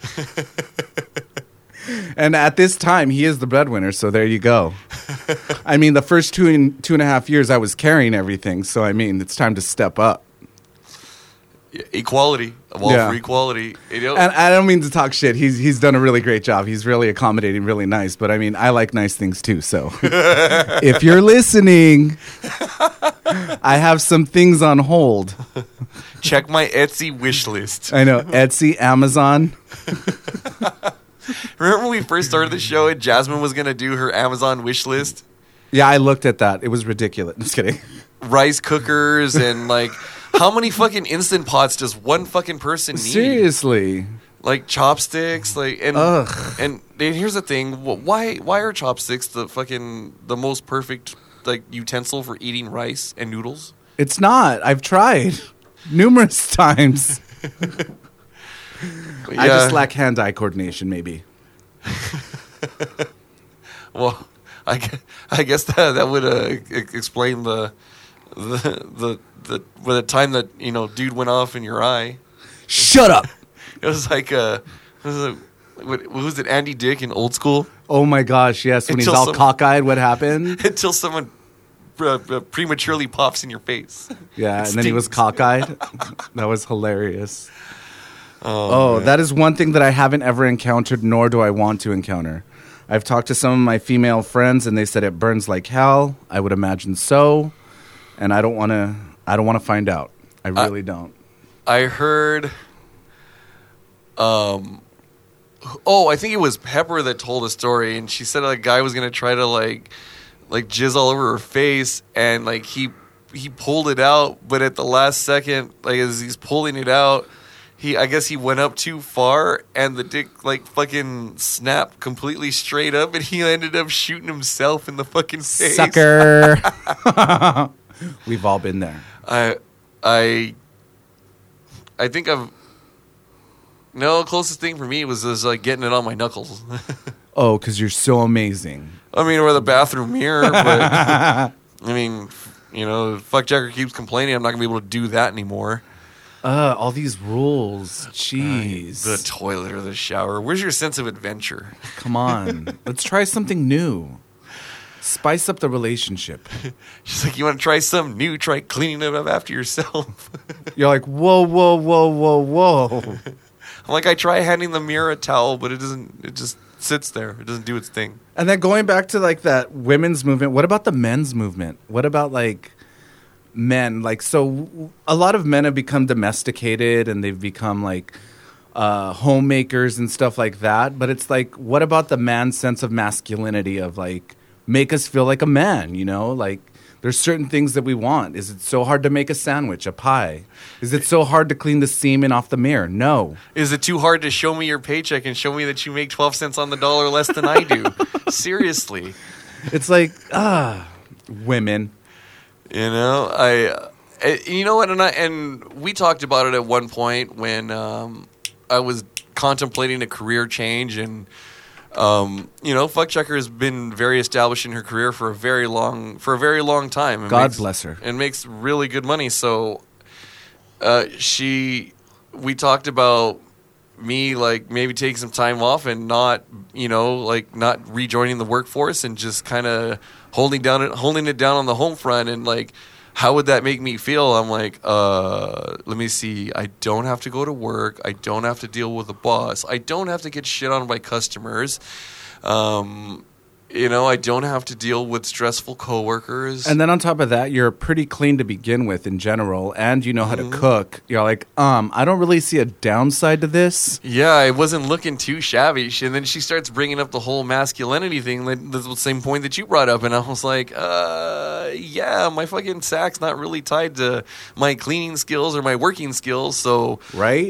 And at this time, he is the breadwinner, so there you go. I mean, the first 2.5 years I was carrying everything, so I mean, it's time to step up. Equality. I'm all Yeah. for equality. You know? And I don't mean to talk shit. He's done a really great job. He's really accommodating, really nice. But I mean, I like nice things too. So if you're listening, I have some things on hold. Check my Etsy wish list. I know. Etsy, Amazon. Remember when we first started the show and Jasmine was going to do her Amazon wish list? Yeah, I looked at that. It was ridiculous. Just kidding. Rice cookers and like, how many fucking Instant Pots does one fucking person need? Seriously. Like chopsticks, like Ugh. and here's the thing: why are chopsticks the most perfect like utensil for eating rice and noodles? It's not. I've tried numerous times. I just lack hand-eye coordination, maybe. Well, I guess that would explain the time that dude went off in your eye. Shut up. It was like what was it, Andy Dick in Old School? Oh my gosh, yes. When he's all cockeyed, what happened? Until someone prematurely pops in your face. Yeah, and then he was cockeyed. That was hilarious. Oh, that is one thing that I haven't ever encountered, nor do I want to encounter. I've talked to some of my female friends, and they said it burns like hell. I would imagine so, and I don't want to find out. I really don't. I heard. I think it was Pepper that told a story, and she said a guy was gonna try to like jizz all over her face, and like he pulled it out, but at the last second, like as he's pulling it out, I guess he went up too far, and the dick like fucking snapped completely straight up, and he ended up shooting himself in the fucking face. Sucker. We've all been there. I think closest thing for me was just like getting it on my knuckles. Oh, because you're so amazing. I mean, or the bathroom mirror, but I mean, fuck Jacker keeps complaining I'm not gonna be able to do that anymore. All these rules. Jeez. The toilet or the shower. Where's your sense of adventure? Come on. Let's try something new. Spice up the relationship. She's like, you want to try something new? Try cleaning it up after yourself. You're like, whoa, whoa, whoa, whoa, whoa. I'm like, I try handing the mirror a towel, but it doesn't. It just sits there. It doesn't do its thing. And then going back to like that women's movement, what about the men's movement? What about like men? Like, so a lot of men have become domesticated and they've become like homemakers and stuff like that. But it's like, what about the man's sense of masculinity of like, make us feel like a man, like there's certain things that we want. Is it so hard to make a sandwich, a pie? Is it so hard to clean the semen off the mirror? No. Is it too hard to show me your paycheck and show me that you make 12 cents on the dollar less than I do? Seriously. It's like, women. You know what? And we talked about it at one point when I was contemplating a career change, and Fuck Checker has been very established in her career for a very long time. And God bless her. And makes really good money. So, we talked about me like maybe taking some time off and not rejoining the workforce and just kind of holding it down on the home front, and like, how would that make me feel? I'm like, let me see. I don't have to go to work. I don't have to deal with a boss. I don't have to get shit on by customers. I don't have to deal with stressful coworkers. And then on top of that, you're pretty clean to begin with in general, and you know how to cook. You're like, I don't really see a downside to this. Yeah, I wasn't looking too shabby. And then she starts bringing up the whole masculinity thing, like the same point that you brought up, and I was like, yeah, my fucking sack's not really tied to my cleaning skills or my working skills, so right.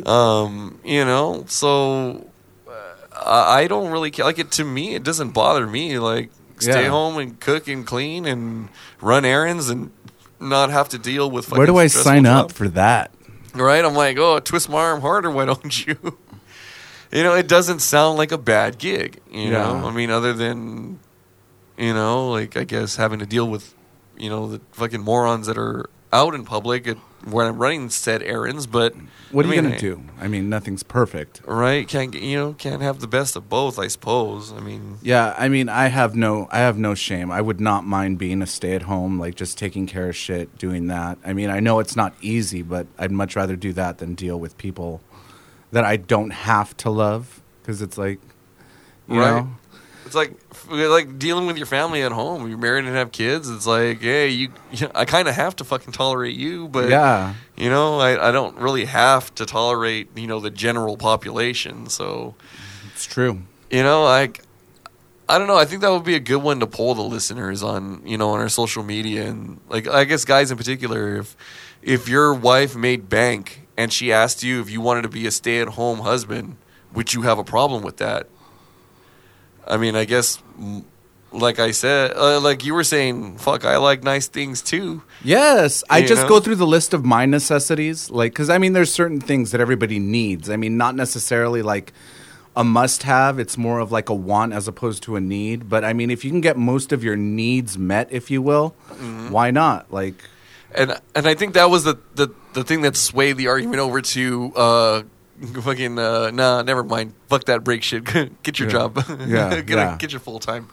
I don't really care. Like, to me, it doesn't bother me. Like, stay home and cook and clean and run errands and not have to deal with fucking Where do I sign job. up for that? Right? I'm like, twist my arm harder, why don't you? It doesn't sound like a bad gig, know? I mean, other than, like, I guess having to deal with, the fucking morons that are out in public when I'm running said errands. But what are you gonna do? I mean, nothing's perfect, right? Can't have the best of both, I suppose. I mean, yeah. I mean, I have no shame. I would not mind being a stay-at-home, like just taking care of shit, doing that. I mean, I know it's not easy, but I'd much rather do that than deal with people that I don't have to love, because it's like, you know. It's like dealing with your family at home. You're married and have kids. It's like, hey, I kind of have to fucking tolerate you, but yeah, I don't really have to tolerate the general population. So it's true. I don't know. I think that would be a good one to poll the listeners on on our social media, and like I guess guys in particular. If your wife made bank and she asked you if you wanted to be a stay-at-home husband, would you have a problem with that? I mean, I guess, like I said, like you were saying, fuck, I like nice things too. Yes. I just go through the list of my necessities. Like, because, I mean, there's certain things that everybody needs. I mean, not necessarily like a must-have. It's more of like a want as opposed to a need. But, I mean, if you can get most of your needs met, if you will, why not? Like, and I think that was the thing that swayed the argument over to fucking nah, never mind. Fuck that break shit. Get your job. Get your full time.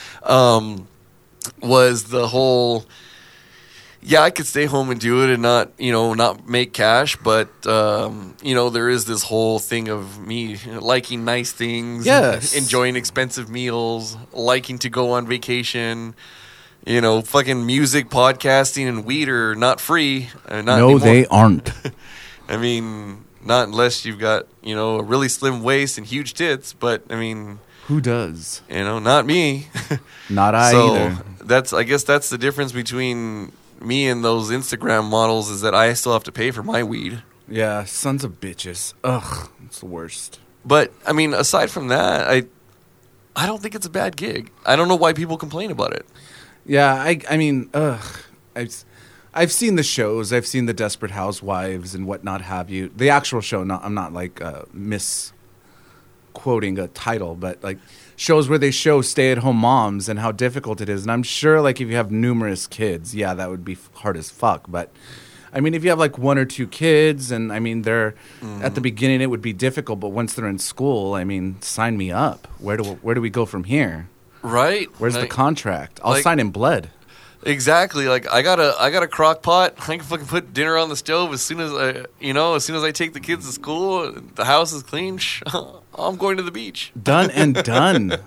Was the whole I could stay home and do it and not make cash, but there is this whole thing of me liking nice things, enjoying expensive meals, liking to go on vacation. Fucking music, podcasting, and weed are not free. Not no, anymore. They aren't. I mean, not unless you've got, a really slim waist and huge tits. But, I mean... Who does? Not me. Not I either. I guess that's the difference between me and those Instagram models is that I still have to pay for my weed. Yeah, sons of bitches. Ugh, it's the worst. But, I mean, aside from that, I don't think it's a bad gig. I don't know why people complain about it. Yeah, I mean, I've seen the shows. I've seen the Desperate Housewives and whatnot have you. The actual show, I'm not like misquoting a title, but like shows where they show stay-at-home moms and how difficult it is. And I'm sure like if you have numerous kids, that would be hard as fuck. But I mean, if you have like one or two kids and I mean, they're at the beginning it would be difficult, but once they're in school, I mean, sign me up. Where do we go from here? Right. Where's the contract? I'll sign in blood. Exactly. Like I got a crock pot. I can fucking put dinner on the stove as soon as I take the kids to school. The house is clean. I'm going to the beach. Done and done.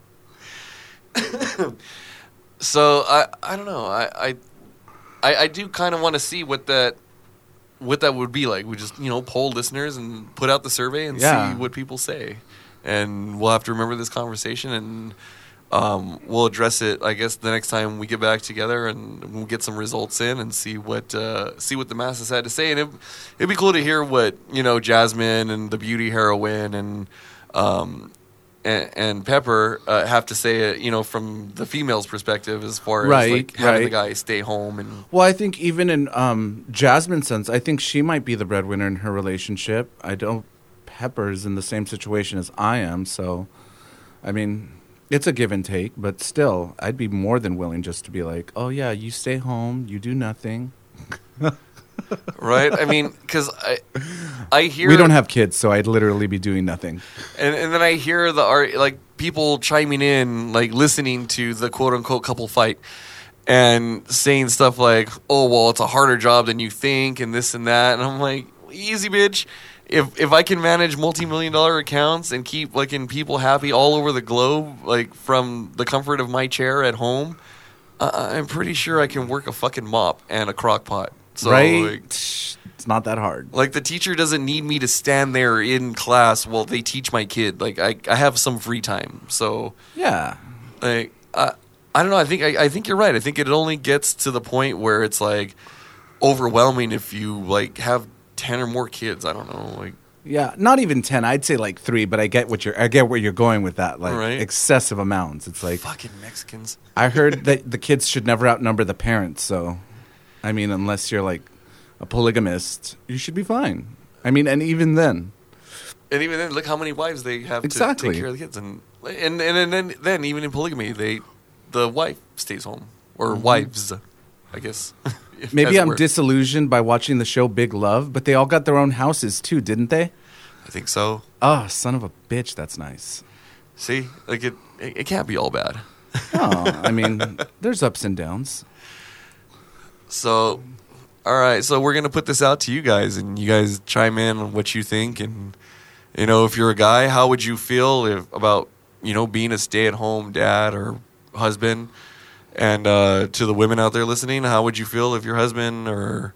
So I don't know. I do kind of want to see what that would be like. We just poll listeners and put out the survey and see what people say, and we'll have to remember this conversation and. We'll address it, I guess, the next time we get back together, and we'll get some results in and see what the masses had to say. And it'd be cool to hear what Jasmine and the Beauty Heroine and Pepper have to say. From the female's perspective, as far as like having the guy stay home and. Well, I think even in Jasmine's sense, I think she might be the breadwinner in her relationship. I don't. Pepper's in the same situation as I am, so I mean. It's a give and take, but still, I'd be more than willing just to be like, oh, yeah, you stay home, you do nothing. Right? I mean, because I hear... We don't have kids, so I'd literally be doing nothing. And then I hear people chiming in, like, listening to the quote-unquote couple fight and saying stuff like, oh, well, it's a harder job than you think and this and that. And I'm like, easy, bitch. If I can manage multi-million-dollar accounts and keep people happy all over the globe, like from the comfort of my chair at home, I'm pretty sure I can work a fucking mop and a crock pot. So, right? It's not that hard. Like the teacher doesn't need me to stand there in class while they teach my kid. Like I have some free time. So yeah, like I don't know. I think you're right. I think it only gets to the point where it's like overwhelming if you like have 10 or more kids. I don't know, like yeah, not even 10. I'd say like 3, but I get where you're going with that, like excessive amounts. It's like fucking Mexicans. I heard that the kids should never outnumber the parents. So, I mean, unless you're like a polygamist, you should be fine. I mean, and even then, look how many wives they have to take care of the kids, and then even in polygamy, the wife stays home or wives. I guess. Maybe as it I'm were. disillusioned by watching the show Big Love, but they all got their own houses too, didn't they? I think so. Oh, son of a bitch, that's nice. See, like it can't be all bad. Oh, I mean, there's ups and downs. So, all right. So we're gonna put this out to you guys, and you guys chime in on what you think. And if you're a guy, how would you feel about being a stay-at-home dad or husband? And to the women out there listening, how would you feel if your husband or,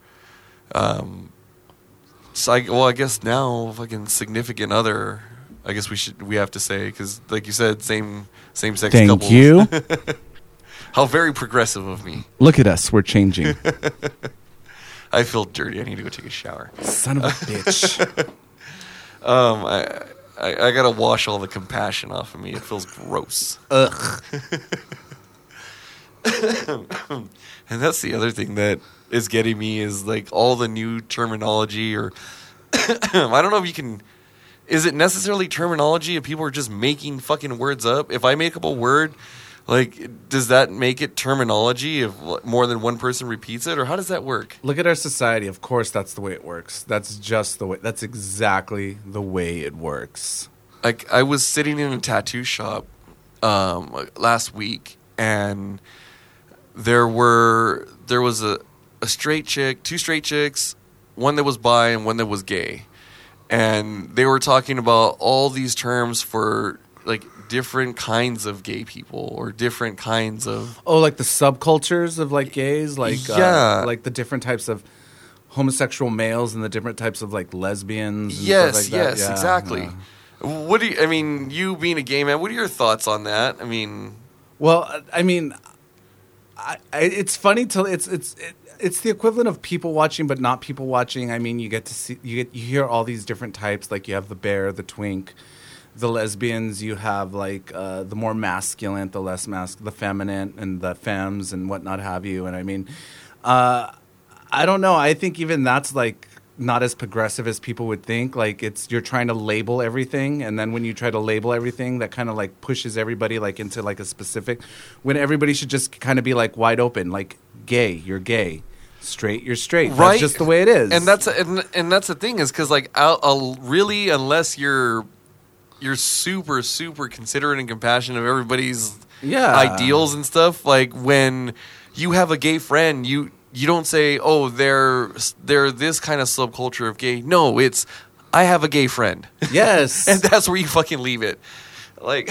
I guess now fucking significant other. I guess we have to say, because like you said, same sex couples. Thank you. How very progressive of me. Look at us, we're changing. I feel dirty. I need to go take a shower. Son of a bitch. I gotta wash all the compassion off of me. It feels gross. Ugh. And that's the other thing that is getting me is like all the new terminology, or I don't know if you can. Is it necessarily terminology if people are just making fucking words up? If I make up a word, like, does that make it terminology if more than one person repeats it, or how does that work? Look at our society. Of course, that's the way it works. That's just the way. That's exactly the way it works. Like, I was sitting in a tattoo shop last week, and there was a straight chick, two straight chicks, one that was bi and one that was gay. And they were talking about all these terms for like different kinds of gay people or different kinds of like the subcultures of like gays, like like the different types of homosexual males and the different types of like lesbians. And yes, stuff like that. yes, exactly. Yeah. What do you? I mean, you being a gay man, what are your thoughts on that? I mean, well, I mean, it's funny till it's the equivalent of people watching, but not people watching. I mean, you get to see, you hear all these different types. Like you have the bear, the twink, the lesbians. You have like the more masculine, the less the feminine, and the femmes and whatnot have you. And I mean, I don't know. I think even that's like not as progressive as people would think. Like you're trying to label everything, and then when you try to label everything, that kind of like pushes everybody like into like a specific. When everybody should just kind of be like wide open, like gay, you're gay. Straight, you're straight. Right. That's just the way it is. And that's the thing is because like I'll really, unless you're super super considerate and compassionate of everybody's ideals and stuff. Like when you have a gay friend, you don't say, oh, they're this kind of subculture of gay. No, it's I have a gay friend. Yes, and that's where you fucking leave it. Like.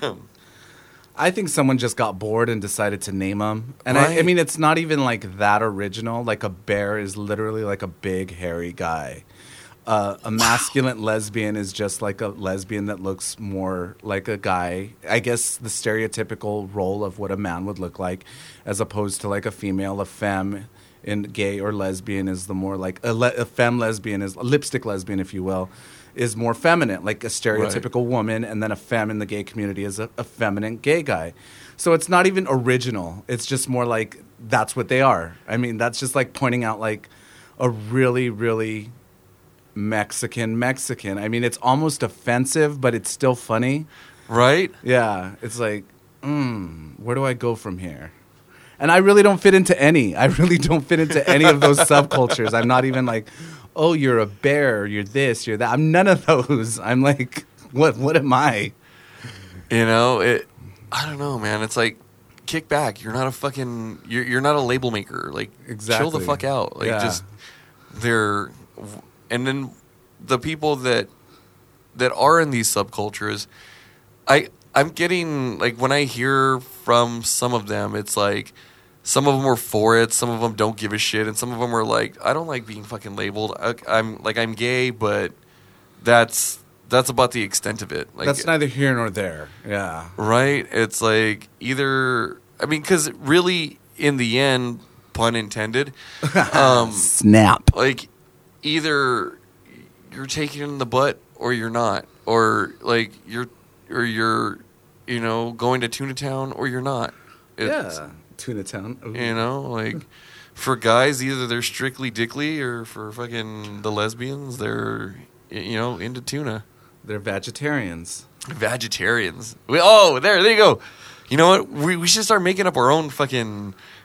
I think someone just got bored and decided to name them. And right. I mean, it's not even like that original. Like a bear is literally like a big, hairy guy. A masculine lesbian is just like a lesbian that looks more like a guy. I guess the stereotypical role of what a man would look like, as opposed to like a female. A femme in gay or lesbian is the more like a femme lesbian is a lipstick lesbian, if you will. Is more feminine, like a stereotypical woman, and then a femme in the gay community is a feminine gay guy. So it's not even original. It's just more like that's what they are. I mean, that's just like pointing out like a really, really Mexican. I mean, it's almost offensive, but it's still funny. Right? Yeah. It's like, where do I go from here? And I really don't fit into any. I really don't fit into any of those subcultures. I'm not even like, oh, you're a bear, you're this, you're that. I'm none of those. I'm like, what am I? I don't know, man. It's like, kick back. You're not a fucking, you're not a label maker. Like, exactly. Chill the fuck out. Like, just, and then the people that are in these subcultures, I'm getting, like, when I hear from some of them, it's like, some of them are for it, some of them don't give a shit, and some of them are like, I don't like being fucking labeled. I'm gay, but that's about the extent of it. Like, that's neither here nor there. Yeah. Right? It's like either, I mean, because really, in the end, pun intended, snap. Like, either you're taking it in the butt or you're not, or like you're going to Tuna Town or you're not. Tuna Town. Ooh. Like for guys, either they're strictly dickly, or for fucking the lesbians, they're into tuna. They're vegetarians. Vegetarians. There you go. You know what? We should start making up our own fucking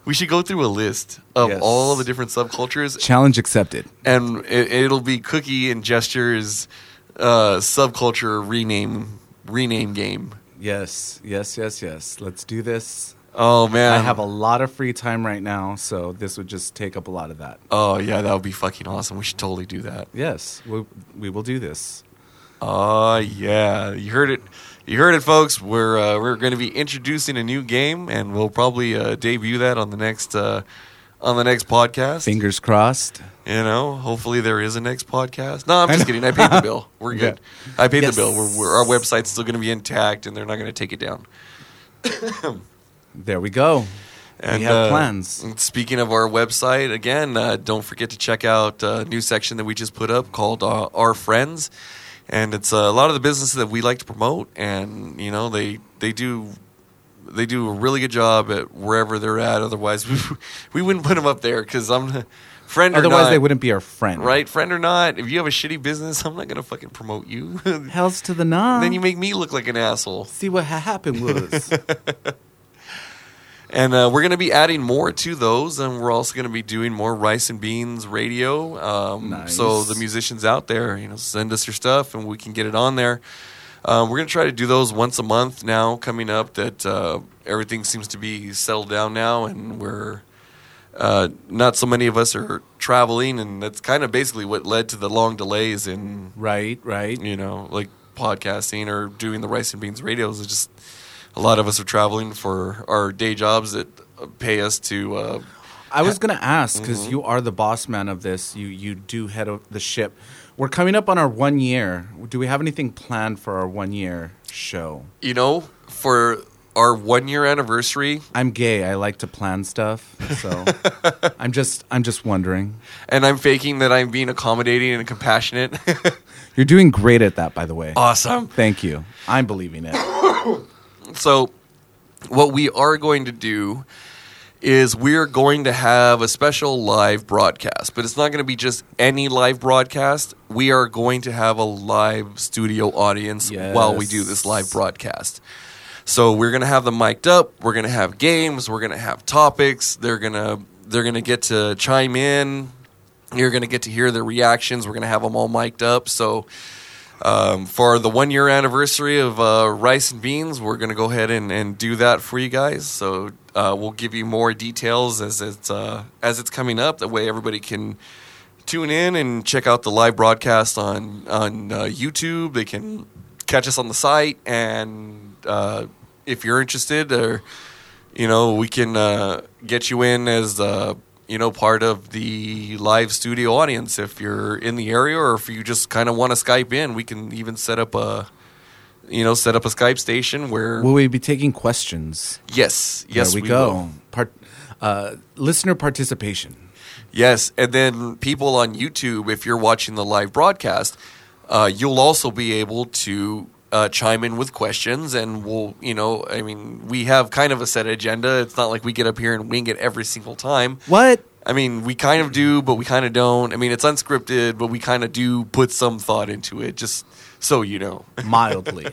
We should go through a list of Yes. all the different subcultures, Challenge accepted. and it'll be Cookie and Gesture's subculture rename game. Yes. Let's do this. Oh man, I have a lot of free time right now, so this would just take up a lot of that. Oh yeah, that would be fucking awesome. We should totally do that. Yes, we will do this. Oh yeah, you heard it. You heard it, folks. We're going to be introducing a new game, and we'll probably debut that on the next podcast. Fingers crossed. You know, hopefully there is a next podcast. No, I'm just kidding. I paid the bill. We're good. Yeah. I paid Yes. the bill. Our website's still going to be intact, and they're not going to take it down. There we go. And, we have plans. and speaking of our website, again, don't forget to check out a new section that we just put up called Our Friends. And it's a lot of the businesses that we like to promote, and you know they do a really good job at wherever they're at. Otherwise, we wouldn't put them up there because I'm friend or Otherwise, not, they wouldn't be our friend. right? Friend or not, if you have a shitty business, I'm not gonna fucking promote you. Hells to the nah. Then you make me look like an asshole. See what happened was. And we're going to be adding more to those, and we're also going to be doing more Rice and Beans radio. Nice. So the musicians out there, you know, send us your stuff, and we can get it on there. We're going to try to do those once a month now, coming up. That everything seems to be settled down now, and we're not so many of us are traveling, and that's kind of basically what led to the long delays in right. you know, like podcasting or doing the Rice and Beans radios. It's just a lot of us are traveling for our day jobs that pay us to. I was going to ask, because you are the boss man of this. You do head of the ship. We're coming up on our 1 year. Do we have anything planned for our 1 year show? You know, for our 1 year anniversary, I'm gay. I like to plan stuff. So I'm just wondering. and I'm faking that I'm being accommodating and compassionate. You're doing great at that, by the way. Awesome. Thank you. I'm believing it. So, what we are going to do is we're going to have a special live broadcast, but it's not going to be just any live broadcast. We are going to have a live studio audience while we do this live broadcast. So we're going to have them mic'd up. We're going to have games. We're going to have topics. They're going to get to chime in. You're going to get to hear their reactions. We're going to have them all mic'd up. So for the 1 year anniversary of Rice and Beans, we're going to go ahead and do that for you guys. So we'll give you more details as it's coming up. That way everybody can tune in and check out the live broadcast on YouTube. They can catch us on the site, and if you're interested, or you know, we can get you in as part of the live studio audience if you're in the area, or if you just kind of want to Skype in. We can even set up a Skype station where Will we be taking questions? yes, There we go. will. Listener participation. Yes, and then people on YouTube, if you're watching the live broadcast, you'll also be able to chime in with questions, and we have kind of a set agenda. It's not like we get up here and wing it every single time. What? I mean, we kind of do, but we kind of don't. I mean, it's unscripted, but we kind of do put some thought into it, just so you know. Mildly.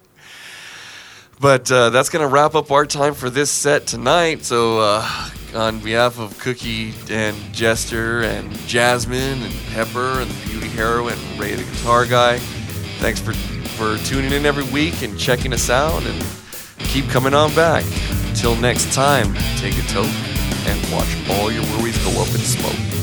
But that's going to wrap up our time for this set tonight. So on behalf of Cookie and Jester and Jasmine and Pepper and the Beauty Hero and Ray the Guitar Guy, thanks for tuning in every week and checking us out, and keep coming on back. Until next time, take a toke and watch all your worries go up in smoke.